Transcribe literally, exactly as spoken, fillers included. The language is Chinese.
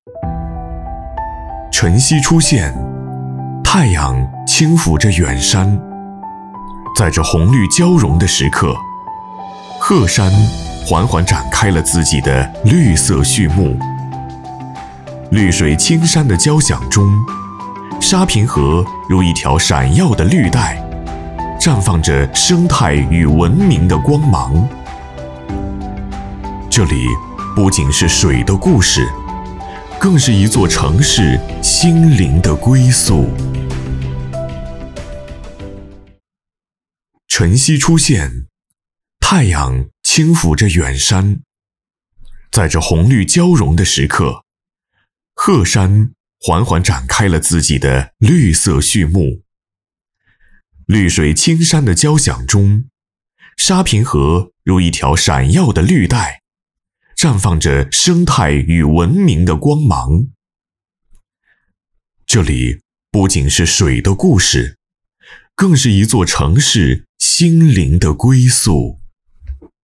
晨曦出现，太阳轻抚着远山，在这红绿交融的时刻，鹤山缓缓展开了自己的绿色序幕。绿水青山的交响中，沙平河如一条闪耀的绿带，绽放着生态与文明的光芒。这里不仅是水的故事，更是一座城市心灵的归宿。晨曦出现，太阳轻抚着远山，在这红绿交融的时刻，鹤山缓缓展开了自己的绿色序幕。绿水青山的交响中，沙平河如一条闪耀的绿带，绽放着生态与文明的光芒。这里不仅是水的故事，更是一座城市心灵的归宿。